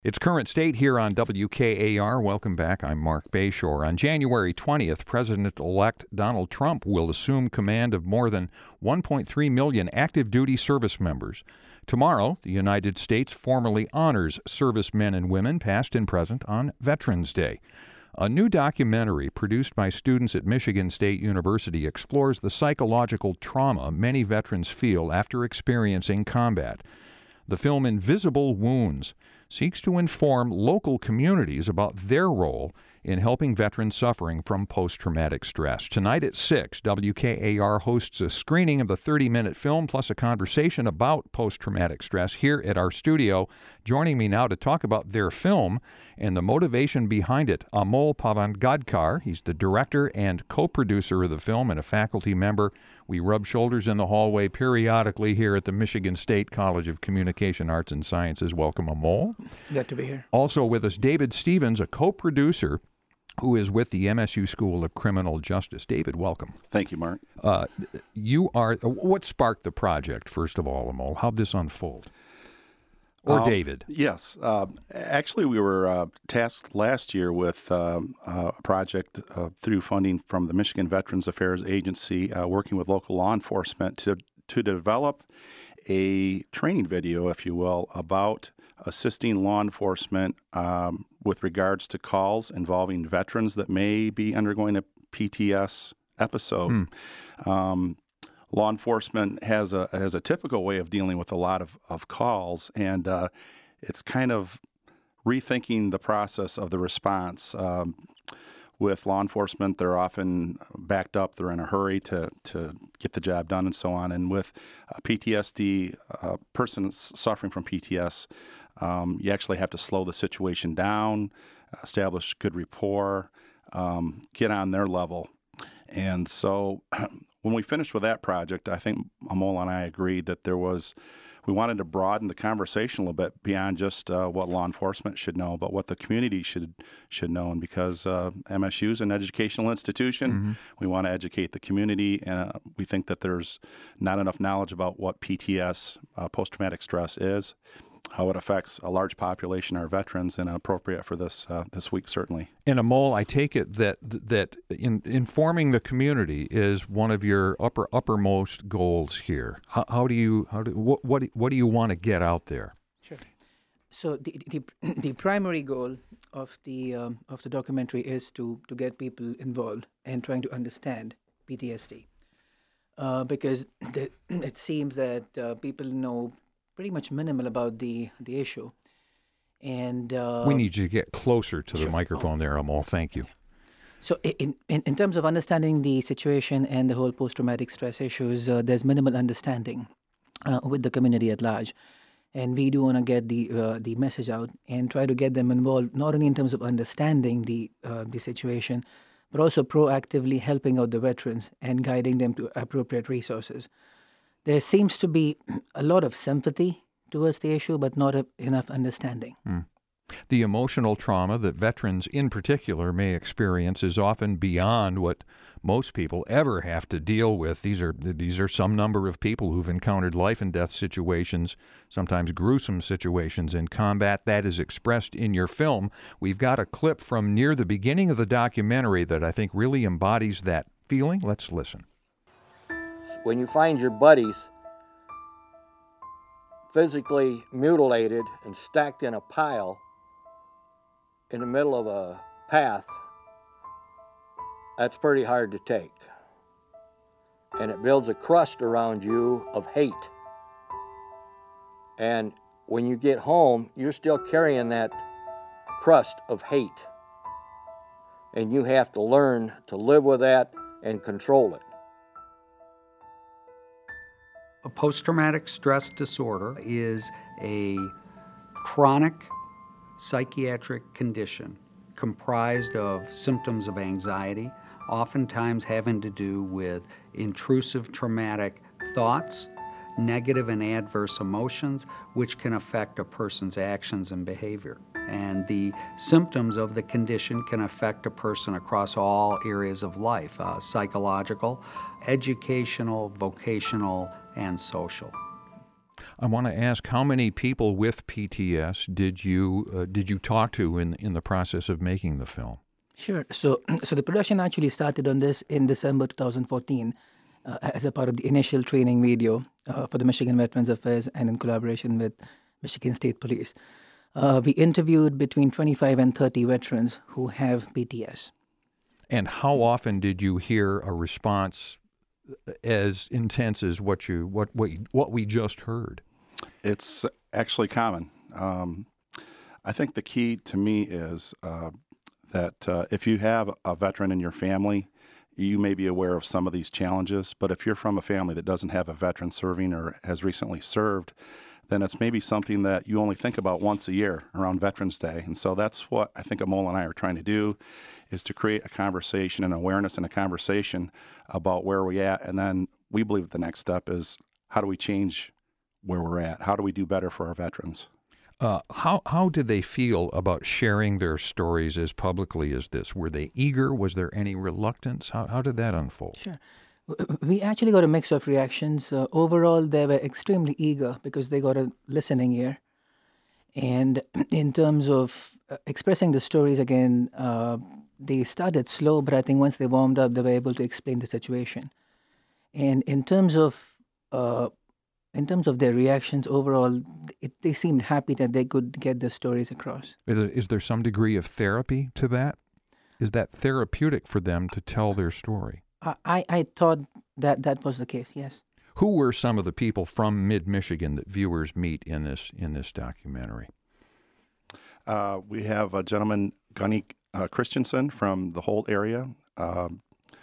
It's Current State here on WKAR. Welcome back. I'm Mark Bayshore. On January 20th, President-elect Donald Trump will assume command of more than 1.3 million active duty service members. Tomorrow, the United States formally honors servicemen and women, past and present, on Veterans Day. A new documentary produced by students at Michigan State University explores the psychological trauma many veterans feel after experiencing combat. The film Invisible Wounds seeks to inform local communities about their role in helping veterans suffering from post-traumatic stress. Tonight at 6, WKAR hosts a screening of the 30-minute film plus a conversation about post-traumatic stress here at our studio. Joining me now to talk about their film and the motivation behind it, Amol Pavangadkar. He's the director and co-producer of the film and a faculty member. We rub shoulders in the hallway periodically here at the Michigan State College of Communication Arts and Sciences. Welcome, Amol. Glad to be here. Also with us, David Stevens, a co-producer who is with the MSU School of Criminal Justice. David, welcome. Thank you, Mark. What sparked the project, first of all, Amol? How'd this unfold? Or David? Yes. Actually, we were tasked last year with a project through funding from the Michigan Veterans Affairs Agency, working with local law enforcement to develop a training video, if you will, about assisting law enforcement with regards to calls involving veterans that may be undergoing a PTS episode. Law enforcement has a typical way of dealing with a lot of calls, and it's kind of rethinking the process of the response. With law enforcement, they're often backed up, they're in a hurry to get the job done and so on. And with PTSD, persons suffering from PTS, you actually have to slow the situation down, establish good rapport, get on their level. And so when we finished with that project, I think Amol and I agreed that we wanted to broaden the conversation a little bit beyond just what law enforcement should know, but what the community should know. And because MSU is an educational institution, we want to educate the community, and we think that there's not enough knowledge about what PTS, post-traumatic stress, is, how it affects a large population, our veterans, and appropriate for this week, certainly. And Amol, I take it that in informing the community is one of your uppermost goals here. What do you want to get out there? Sure. So the primary goal of the documentary is to get people involved and trying to understand PTSD, because it seems that people know pretty much minimal about the issue. And we need you to get closer to the microphone there, Amol. Thank you. So in terms of understanding the situation and the whole post-traumatic stress issues, there's minimal understanding with the community at large. And we do want to get the message out and try to get them involved, not only in terms of understanding the situation, but also proactively helping out the veterans and guiding them to appropriate resources. There seems to be a lot of sympathy towards the issue, but not enough understanding. The emotional trauma that veterans in particular may experience is often beyond what most people ever have to deal with. These are some number of people who've encountered life and death situations, sometimes gruesome situations in combat. That is expressed in your film. We've got a clip from near the beginning of the documentary that I think really embodies that feeling. Let's listen. When you find your buddies physically mutilated and stacked in a pile in the middle of a path, that's pretty hard to take. And it builds a crust around you of hate. And when you get home, you're still carrying that crust of hate. And you have to learn to live with that and control it. A post-traumatic stress disorder is a chronic psychiatric condition comprised of symptoms of anxiety, oftentimes having to do with intrusive traumatic thoughts, negative and adverse emotions, which can affect a person's actions and behavior. And the symptoms of the condition can affect a person across all areas of life, psychological, educational, vocational, and social. I want to ask, how many people with PTS did you talk to in the process of making the film? Sure. So the production actually started on this in December 2014 as a part of the initial training video for the Michigan Veterans Affairs and in collaboration with Michigan State Police. We interviewed between 25 and 30 veterans who have PTS. And how often did you hear a response as intense as what we just heard? It's actually common. I think the key to me is that if you have a veteran in your family, you may be aware of some of these challenges. But if you're from a family that doesn't have a veteran serving or has recently served, then it's maybe something that you only think about once a year around Veterans Day. And so that's what I think Amol and I are trying to do, is to create a conversation, an awareness and a conversation about where we're at. And then we believe the next step is, how do we change where we're at? How do we do better for our veterans? How did they feel about sharing their stories as publicly as this? Were they eager? Was there any reluctance? How did that unfold? Sure. We actually got a mix of reactions. Overall, they were extremely eager because they got a listening ear. And in terms of expressing the stories again, they started slow, but I think once they warmed up, they were able to explain the situation. And in terms of their reactions overall, they seemed happy that they could get their stories across. Is there some degree of therapy to that? Is that therapeutic for them to tell their story? I thought that was the case, yes. Who were some of the people from mid-Michigan that viewers meet in this documentary? We have a gentleman, Gunny Christensen, from the Holt area, a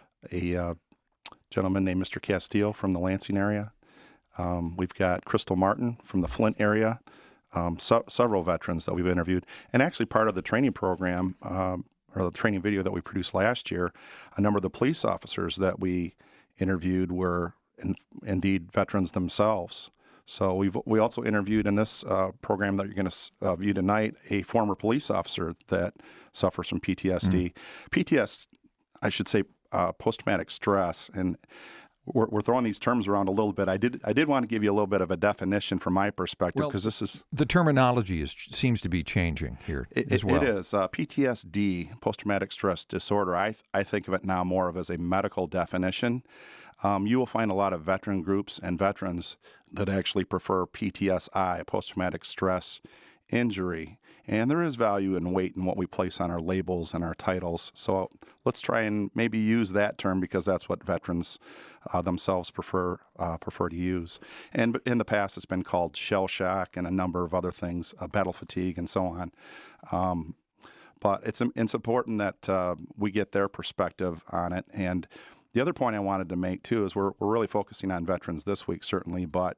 gentleman named Mr. Castillo from the Lansing area. We've got Crystal Martin from the Flint area, several veterans that we've interviewed. And actually part of the training program, or the training video that we produced last year, a number of the police officers that we interviewed were indeed veterans themselves. So we also interviewed in this program that you're going to view tonight a former police officer that suffers from PTSD. PTS, I should say, post-traumatic stress, and we're throwing these terms around a little bit. I did want to give you a little bit of a definition from my perspective, because this is the terminology seems to be changing here as well. It is PTSD, post-traumatic stress disorder. I think of it now more of as a medical definition. You will find a lot of veteran groups and veterans that actually prefer PTSI, post-traumatic stress injury. And there is value and weight in what we place on our labels and our titles. So let's try and maybe use that term, because that's what veterans themselves prefer to use. And in the past, it's been called shell shock and a number of other things, battle fatigue and so on. But it's important that we get their perspective on it. And the other point I wanted to make, too, is we're really focusing on veterans this week, certainly, but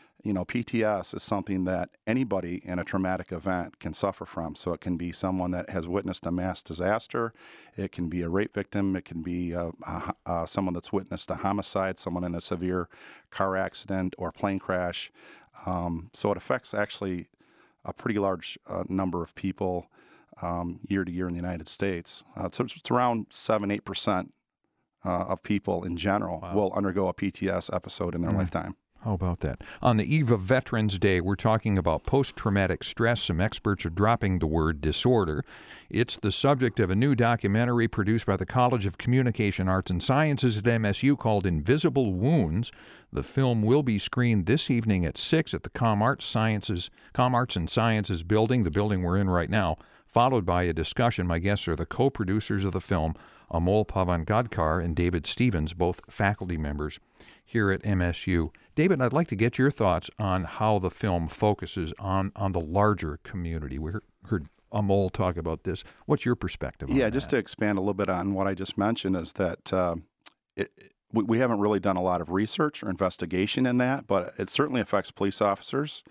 PTS is something that anybody in a traumatic event can suffer from. So it can be someone that has witnessed a mass disaster. It can be a rape victim. It can be someone that's witnessed a homicide, someone in a severe car accident or plane crash. So it affects actually a pretty large number of people year to year in the United States. So it's around 7-8% of people in general will undergo a PTS episode in their lifetime. How about that? On the eve of Veterans Day, we're talking about post-traumatic stress. Some experts are dropping the word disorder. It's the subject of a new documentary produced by the College of Communication Arts and Sciences at MSU called Invisible Wounds. The film will be screened this evening at 6 at the ComArts and Sciences building, the building we're in right now, followed by a discussion. My guests are the co-producers of the film, Amol Pavangadkar and David Stevens, both faculty members here at MSU. David, I'd like to get your thoughts on how the film focuses on the larger community. We heard Amol talk about this. What's your perspective on that? Yeah, just to expand a little bit on what I just mentioned is that we haven't really done a lot of research or investigation in that, but it certainly affects police officers,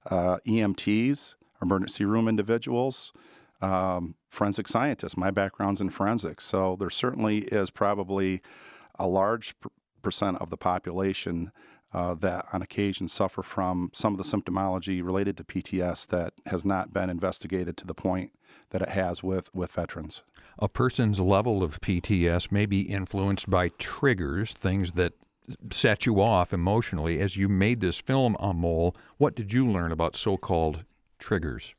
EMTs, emergency room individuals, forensic scientists. My background's in forensics, so there certainly is probably a large percent of the population that on occasion suffer from some of the symptomology related to PTS that has not been investigated to the point that it has with veterans. A person's level of PTS may be influenced by triggers, things that set you off emotionally as you made this film, Amol. What did you learn about so-called triggers?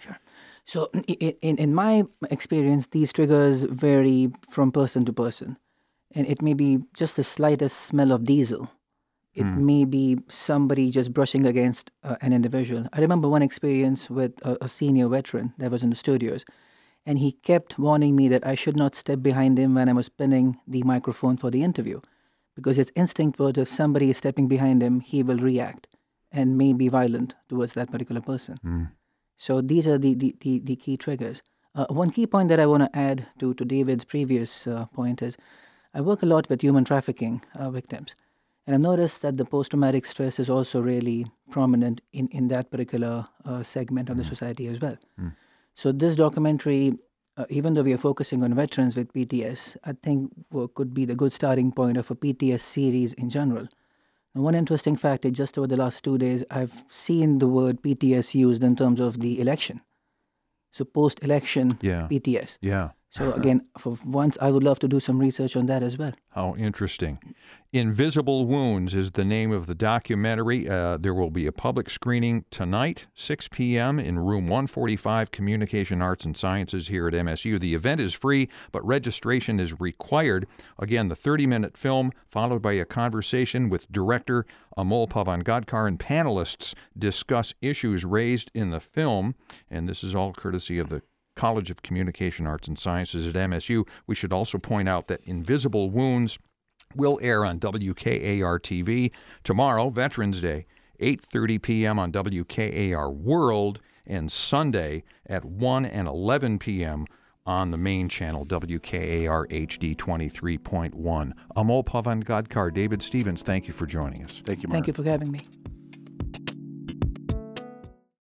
So in my experience, these triggers vary from person to person. And it may be just the slightest smell of diesel. It may be somebody just brushing against an individual. I remember one experience with a senior veteran that was in the studios, and he kept warning me that I should not step behind him when I was pinning the microphone for the interview, because his instinct was if somebody is stepping behind him, he will react and may be violent towards that particular person. So these are the key triggers. One key point that I want to add to David's previous point is I work a lot with human trafficking victims. And I've noticed that the post-traumatic stress is also really prominent in that particular segment of the society as well. So this documentary, even though we are focusing on veterans with PTS, I think could be the good starting point of a PTS series in general. Now, one interesting fact is just over the last 2 days, I've seen the word PTS used in terms of the election. So post-election PTS. Yeah. So again, for once, I would love to do some research on that as well. How interesting. Invisible Wounds is the name of the documentary. There will be a public screening tonight, 6 p.m. in room 145, Communication Arts and Sciences here at MSU. The event is free, but registration is required. Again, the 30-minute film, followed by a conversation with director Amol Pavangadkar, and panelists discuss issues raised in the film. And this is all courtesy of the College of Communication Arts and Sciences at MSU. We should also point out that Invisible Wounds will air on WKAR-TV tomorrow, Veterans Day, 8:30 p.m. on WKAR World, and Sunday at 1 and 11 p.m. on the main channel, WKAR HD 23.1. Amol Pavangadkar, David Stevens, thank you for joining us. Thank you, Mark. Thank you for having me.